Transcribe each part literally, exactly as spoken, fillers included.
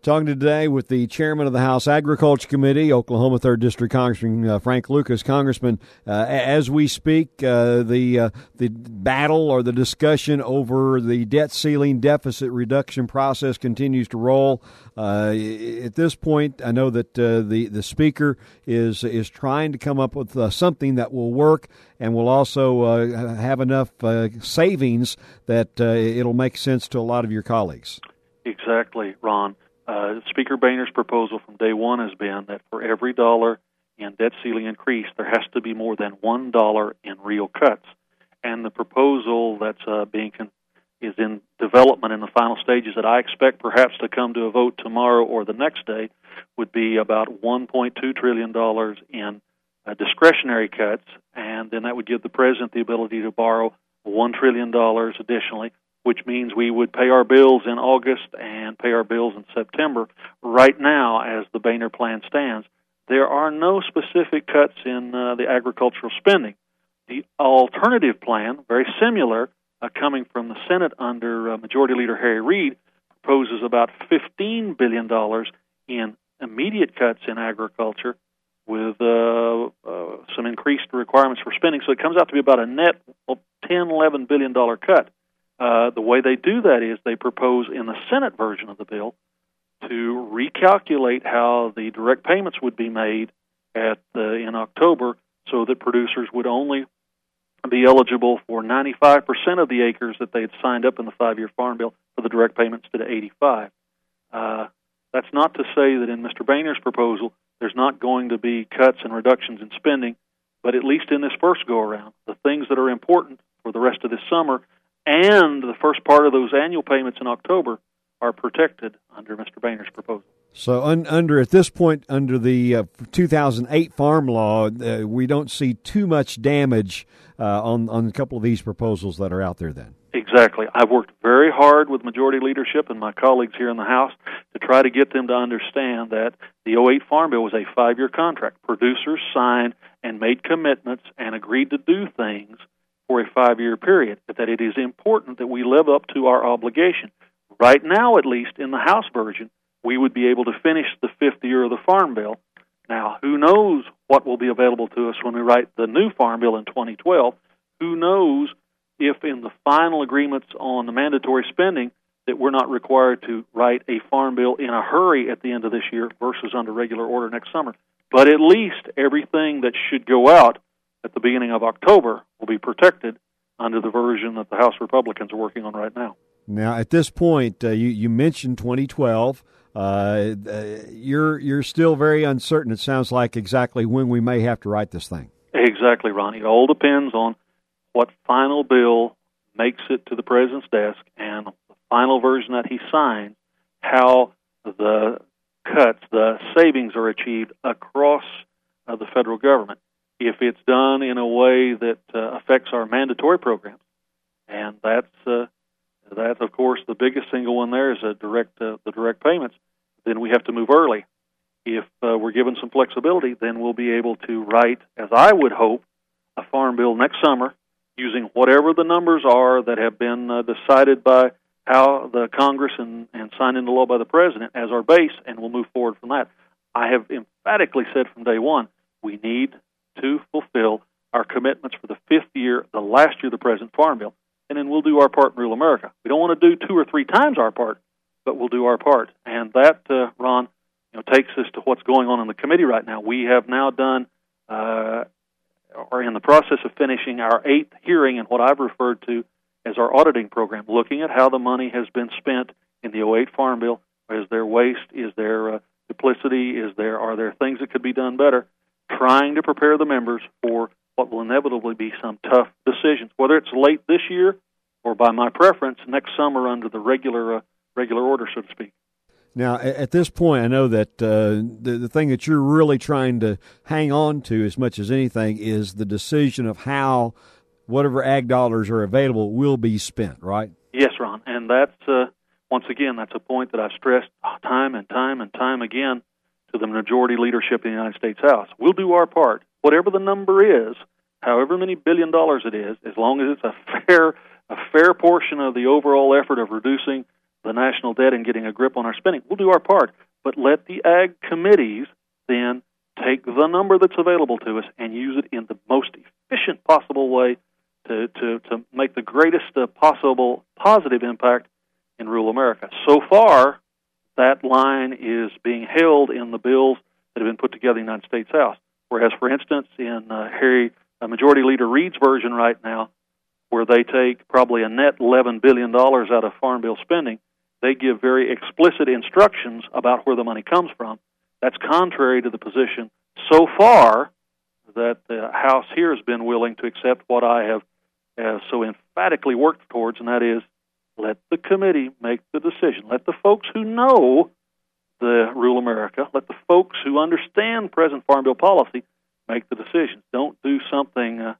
Talking today with the chairman of the House Agriculture Committee, Oklahoma third District Congressman uh, Frank Lucas. Congressman, uh, as we speak, uh, the uh, the battle or the discussion over the debt ceiling deficit reduction process continues to roll. Uh, at this point, I know that uh, the the speaker is is trying to come up with uh, something that will work and will also uh, have enough uh, savings that uh, it'll make sense to a lot of your colleagues. Exactly, Ron. Uh, Speaker Boehner's proposal from day one has been that for every dollar in debt ceiling increase, there has to be more than one dollar in real cuts. And the proposal that's uh, being con- is in development in the final stages that I expect perhaps to come to a vote tomorrow or the next day would be about one point two trillion dollars in uh, discretionary cuts, and then that would give the president the ability to borrow one trillion dollars additionally, which means we would pay our bills in August and pay our bills in September. Right now, as the Boehner plan stands, there are no specific cuts in uh, the agricultural spending. The alternative plan, very similar, uh, coming from the Senate under uh, Majority Leader Harry Reid, proposes about fifteen billion dollars in immediate cuts in agriculture with uh, uh, some increased requirements for spending. So it comes out to be about a net ten, eleven billion dollars cut. Uh, the way they do that is they propose in the Senate version of the bill to recalculate how the direct payments would be made at uh, in October so that producers would only be eligible for ninety-five percent of the acres that they had signed up in the five-year farm bill for the direct payments instead of eighty-five. Uh, that's not to say that in Mister Boehner's proposal there's not going to be cuts and reductions in spending, but at least in this first go-around, the things that are important for the rest of this summer and the first part of those annual payments in October are protected under Mister Boehner's proposal. So un, under at this point, under the uh, two thousand eight farm law, uh, we don't see too much damage uh, on, on a couple of these proposals that are out there then. Exactly. I've worked very hard with majority leadership and my colleagues here in the House to try to get them to understand that the oh eight Farm Bill was a five-year contract. Producers signed and made commitments and agreed to do things for a five-year period, but that it is important that we live up to our obligation. Right now, at least, in the House version, we would be able to finish the fifth year of the Farm Bill. Now, who knows what will be available to us when we write the new Farm Bill in twenty twelve? Who knows if in the final agreements on the mandatory spending that we're not required to write a Farm Bill in a hurry at the end of this year versus under regular order next summer. But at least everything that should go out at the beginning of October will be protected under the version that the House Republicans are working on right now. Now, at this point, uh, you, you mentioned twenty twelve. Uh, uh, you're you're still very uncertain, it sounds like, exactly when we may have to write this thing. Exactly, Ron. It all depends on what final bill makes it to the president's desk and the final version that he signs, how the cuts, the savings are achieved across uh, the federal government. If it's done in a way that uh, affects our mandatory programs, and that's uh, that's of course the biggest single one there is a direct uh, the direct payments, then we have to move early. If uh, we're given some flexibility, then we'll be able to write, as I would hope, a farm bill next summer using whatever the numbers are that have been uh, decided by how the Congress and, and signed into law by the president as our base, and we'll move forward from that. I have emphatically said from day one, we need to fulfill our commitments for the fifth year, the last year of the present Farm Bill, and then we'll do our part in Rural America. We don't want to do two or three times our part, but we'll do our part. And that, uh, Ron, you know, takes us to what's going on in the committee right now. We have now done, uh, are in the process of finishing our eighth hearing in what I've referred to as our auditing program, looking at how the money has been spent in the oh eight Farm Bill. Is there waste? Is there uh, duplicity? Is there are there things that could be done better? Trying to prepare the members for what will inevitably be some tough decisions, whether it's late this year or, by my preference, next summer under the regular uh, regular order, so to speak. Now, at this point, I know that uh, the, the thing that you're really trying to hang on to as much as anything is the decision of how whatever ag dollars are available will be spent, right? Yes, Ron, and that's, uh, once again, that's a point that I've stressed time and time and time again to the majority leadership in the United States House. We'll do our part. Whatever the number is, however many billion dollars it is, as long as it's a fair a fair portion of the overall effort of reducing the national debt and getting a grip on our spending. We'll do our part, but let the ag committees then take the number that's available to us and use it in the most efficient possible way to, to, to make the greatest uh, possible positive impact in rural America. So far, that line is being held in the bills that have been put together in the United States House. Whereas, for instance, in uh, Harry, uh, Majority Leader Reid's version right now, where they take probably a net eleven billion dollars out of Farm Bill spending, they give very explicit instructions about where the money comes from. That's contrary to the position so far that the House here has been willing to accept what I have uh, so emphatically worked towards, and that is let the committee make the decision. Let the folks who know the rural America, let the folks who understand present Farm Bill policy make the decisions. Don't do something uh,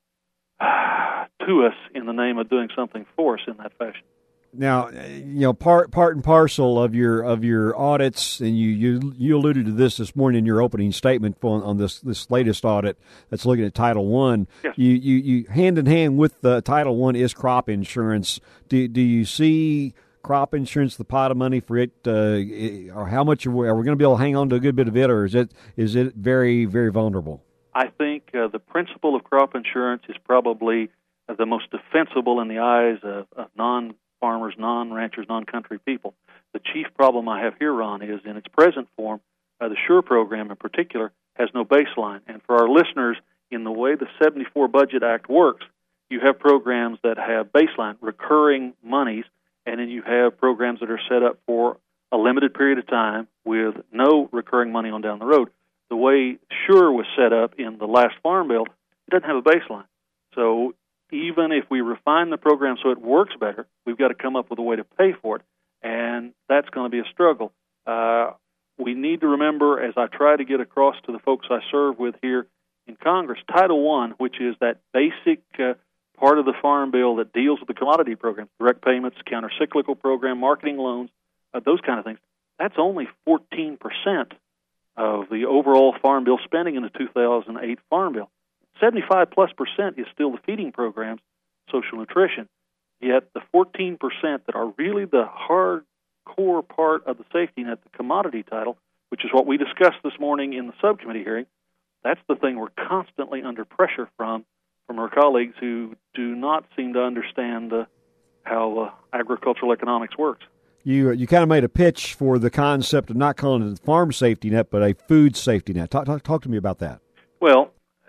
to us in the name of doing something for us in that fashion. Now, you know, part part and parcel of your of your audits, and you you, you alluded to this this morning in your opening statement on, on this this latest audit that's looking at Title One. Yes. You, you you hand in hand with the Title One is crop insurance. Do do you see crop insurance, the pot of money for it, uh, or how much are we, are we going to be able to hang on to a good bit of it, or is it is it very very vulnerable? I think uh, the principle of crop insurance is probably uh, the most defensible in the eyes of, of non. farmers, non-ranchers, non-country people. The chief problem I have here, Ron, is in its present form, uh, the SURE program in particular has no baseline. And for our listeners, in the way the seventy-four Budget Act works, you have programs that have baseline, recurring monies, and then you have programs that are set up for a limited period of time with no recurring money on down the road. The way SURE was set up in the last Farm Bill, it doesn't have a baseline. So even if we refine the program so it works better, we've got to come up with a way to pay for it, and that's going to be a struggle. Uh, we need to remember, as I try to get across to the folks I serve with here in Congress, Title One, which is that basic uh, part of the Farm Bill that deals with the commodity programs, direct payments, counter-cyclical program, marketing loans, uh, those kind of things, that's only fourteen percent of the overall Farm Bill spending in the two thousand eight Farm Bill. seventy-five plus percent is still the feeding programs, social nutrition. Yet the fourteen percent that are really the hardcore part of the safety net, the commodity title, which is what we discussed this morning in the subcommittee hearing, that's the thing we're constantly under pressure from, from our colleagues who do not seem to understand uh, how uh, agricultural economics works. You you kind of made a pitch for the concept of not calling it a farm safety net, but a food safety net. Talk, talk, talk to me about that. Well,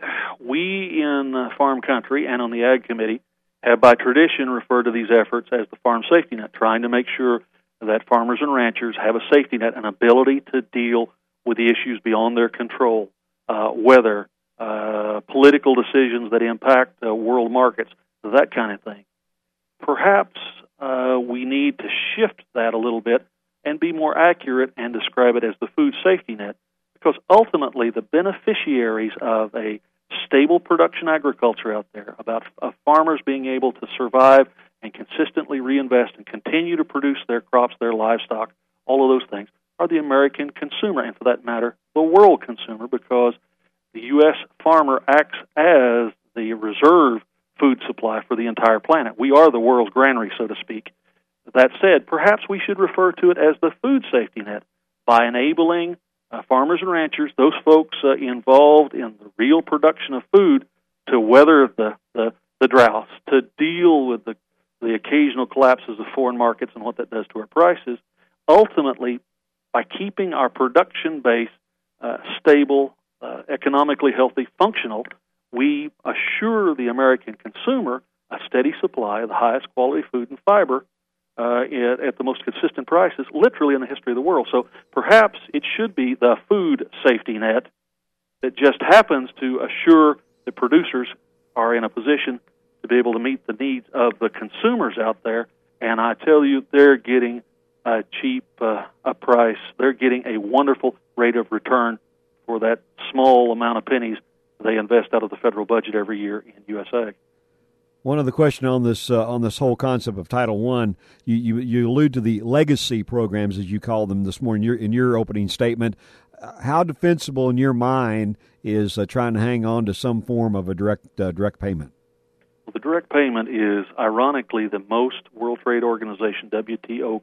we in uh, farm country and on the Ag Committee have by tradition referred to these efforts as the farm safety net, trying to make sure that farmers and ranchers have a safety net, an ability to deal with the issues beyond their control, uh, weather, uh, political decisions that impact uh, world markets, that kind of thing. Perhaps uh, we need to shift that a little bit and be more accurate and describe it as the food safety net, because ultimately the beneficiaries of a stable production agriculture out there, about uh, farmers being able to survive and consistently reinvest and continue to produce their crops, their livestock, all of those things, are the American consumer, and for that matter, the world consumer, because the U S farmer acts as the reserve food supply for the entire planet. We are the world's granary, so to speak. That said, perhaps we should refer to it as the food safety net by enabling Uh, farmers and ranchers, those folks uh, involved in the real production of food, to weather the, the, the droughts, to deal with the, the occasional collapses of foreign markets and what that does to our prices. Ultimately, by keeping our production base uh, stable, uh, economically healthy, functional, we assure the American consumer a steady supply of the highest quality food and fiber Uh, at, at the most consistent prices, literally in the history of the world. So perhaps it should be the food safety net that just happens to assure that producers are in a position to be able to meet the needs of the consumers out there. And I tell you, they're getting a cheap uh, a price. They're getting a wonderful rate of return for that small amount of pennies they invest out of the federal budget every year in U S A. One other question on this uh, on this whole concept of Title One. You, you you allude to the legacy programs, as you call them this morning, in your, in your opening statement. Uh, how defensible in your mind is uh, trying to hang on to some form of a direct uh, direct payment? Well, the direct payment is, ironically, the most World Trade Organization, W T O,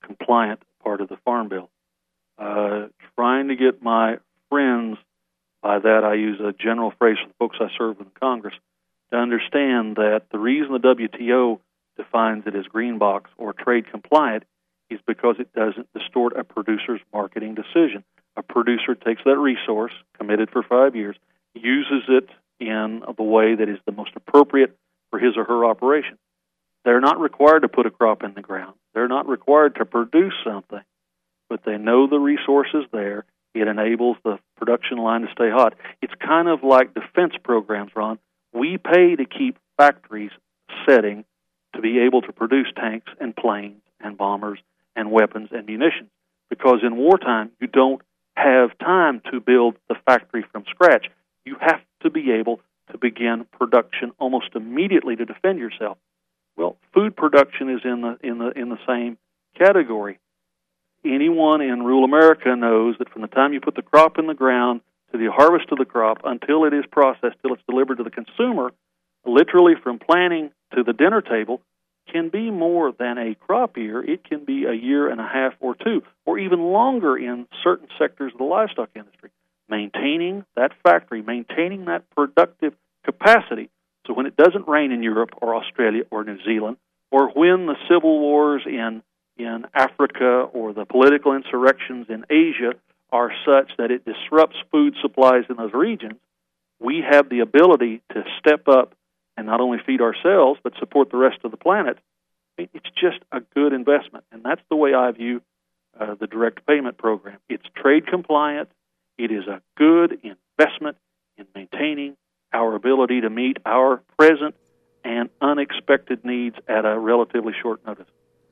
compliant part of the Farm Bill. Uh, trying to get my friends, by that I use a general phrase for the folks I serve in Congress, to understand that the reason the W T O defines it as green box or trade compliant is because it doesn't distort a producer's marketing decision. A producer takes that resource, committed for five years, uses it in the way that is the most appropriate for his or her operation. They're not required to put a crop in the ground. They're not required to produce something, but they know the resource is there. It enables the production line to stay hot. It's kind of like defense programs, Ron. We pay to keep factories setting to be able to produce tanks and planes and bombers and weapons and munitions, because in wartime you don't have time to build the factory from scratch. You have to be able to begin production almost immediately to defend yourself. Well, food production is in the in the in the same category. Anyone in rural America knows that from the time you put the crop in the ground to the harvest of the crop until it is processed, till it's delivered to the consumer, literally from planting to the dinner table, can be more than a crop year. It can be a year and a half or two, or even longer in certain sectors of the livestock industry. Maintaining that factory, maintaining that productive capacity, so when it doesn't rain in Europe or Australia or New Zealand, or when the civil wars in, in Africa or the political insurrections in Asia are such that it disrupts food supplies in those regions, we have the ability to step up and not only feed ourselves, but support the rest of the planet. It's just a good investment, and that's the way I view uh, the direct payment program. It's trade compliant. It is a good investment in maintaining our ability to meet our present and unexpected needs at a relatively short notice.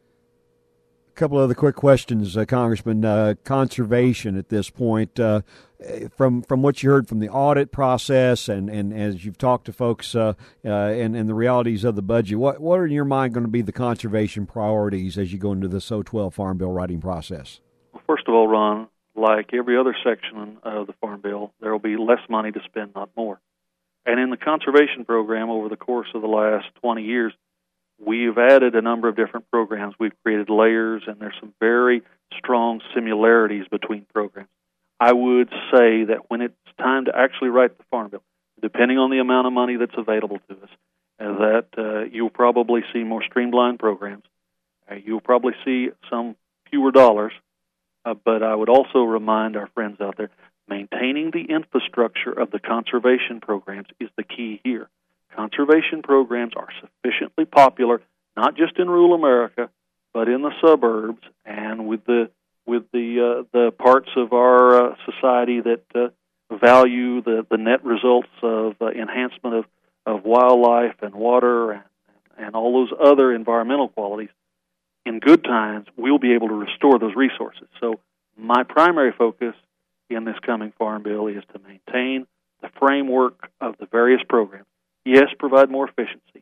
A couple other quick questions, uh, Congressman. Uh, conservation at this point, uh, from from what you heard from the audit process, and, and as you've talked to folks, uh, uh, and and the realities of the budget, what what are in your mind going to be the conservation priorities as you go into this oh twelve Farm Bill writing process? Well, first of all, Ron, like every other section of the Farm Bill, there will be less money to spend, not more. And in the conservation program, over the course of the last twenty years, we've added a number of different programs. We've created layers, and there's some very strong similarities between programs. I would say that when it's time to actually write the Farm Bill, depending on the amount of money that's available to us, uh, that uh, you'll probably see more streamlined programs. Uh, you'll probably see some fewer dollars, uh, but I would also remind our friends out there, maintaining the infrastructure of the conservation programs is the key here. Conservation programs are sufficiently popular, not just in rural America, but in the suburbs and with the with the uh, the parts of our uh, society that uh, value the, the net results of uh, enhancement of, of wildlife and water and, and all those other environmental qualities. In good times, we'll be able to restore those resources. So my primary focus in this coming Farm Bill is to maintain the framework of the various programs. Yes, provide more efficiency.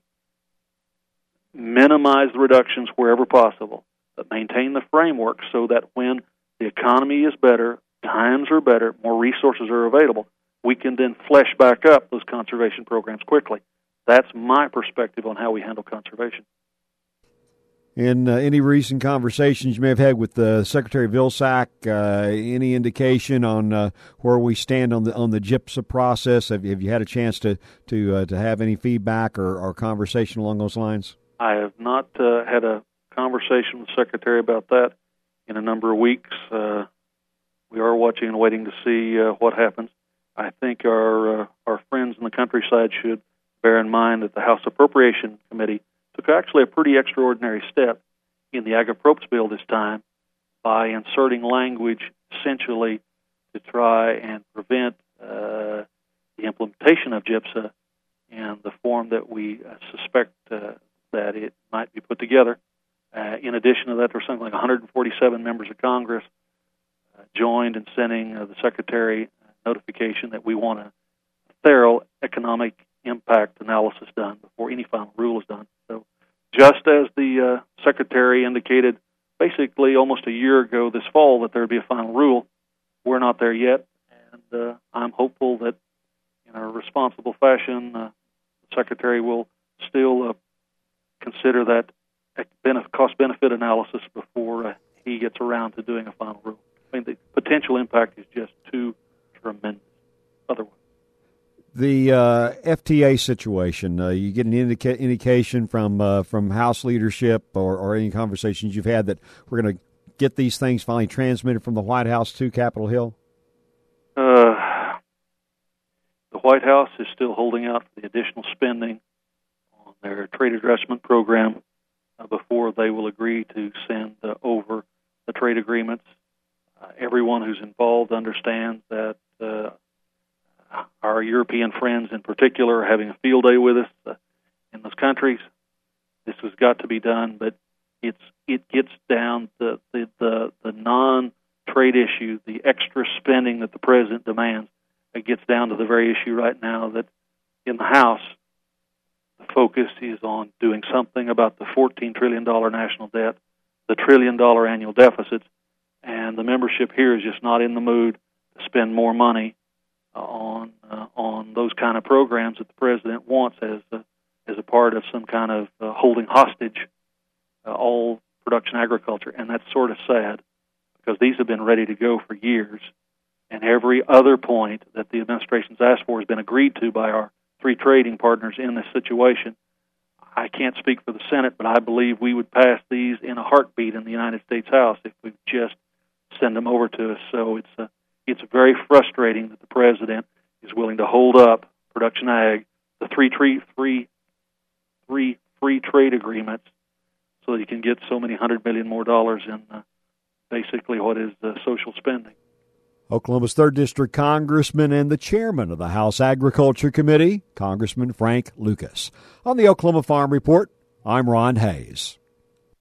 Minimize the reductions wherever possible, but maintain the framework so that when the economy is better, times are better, more resources are available, we can then flesh back up those conservation programs quickly. That's my perspective on how we handle conservation. In uh, any recent conversations you may have had with uh, Secretary Vilsack, uh, any indication on uh, where we stand on the on the GIPSA process? Have, have you had a chance to to uh, to have any feedback or, or conversation along those lines? I have not uh, had a conversation with the Secretary about that in a number of weeks. Uh, we are watching and waiting to see uh, what happens. I think our uh, our friends in the countryside should bear in mind that the House Appropriation Committee took actually a pretty extraordinary step in the Ag-Approps bill this time by inserting language essentially to try and prevent uh, the implementation of GIPSA in the form that we uh, suspect uh, that it might be put together. Uh, in addition to that, there were something like one hundred forty-seven members of Congress uh, joined in sending uh, the Secretary notification that we want a thorough economic impact analysis done before any final rule is done. So just as the uh, Secretary indicated basically almost a year ago this fall that there would be a final rule, we're not there yet, and uh, I'm hopeful that in a responsible fashion, uh, the Secretary will still uh, consider that cost-benefit analysis before uh, he gets around to doing a final rule. I mean, the potential impact is just too tremendous otherwise. The uh, F T A situation, uh, you get an indica- indication from uh, from House leadership or, or any conversations you've had that we're going to get these things finally transmitted from the White House to Capitol Hill? Uh, the White House is still holding out for the additional spending on their trade adjustment program uh, before they will agree to send uh, over the trade agreements. Uh, everyone who's involved understands that uh, our European friends in particular are having a field day with us uh, in those countries. This has got to be done, but it's it gets down the the, the, the non-trade issue, the extra spending that the president demands. It gets down to the very issue right now that in the House, the focus is on doing something about the fourteen trillion dollars national debt, the trillion dollar annual deficits, and the membership here is just not in the mood to spend more money on uh, on those kind of programs that the president wants as a, as a part of some kind of uh, holding hostage uh, all production agriculture. And that's sort of sad because these have been ready to go for years, and every other point that the administration's asked for has been agreed to by our three trading partners in this situation. I can't speak for the Senate, but I believe we would pass these in a heartbeat in the United States House if we just send them over to us. So it's a It's very frustrating that the president is willing to hold up production ag, the three, three, three, three free trade agreements, so that he can get so many hundred million more dollars in uh, basically what is uh, social spending. Oklahoma's third District Congressman and the chairman of the House Agriculture Committee, Congressman Frank Lucas. On the Oklahoma Farm Report, I'm Ron Hayes.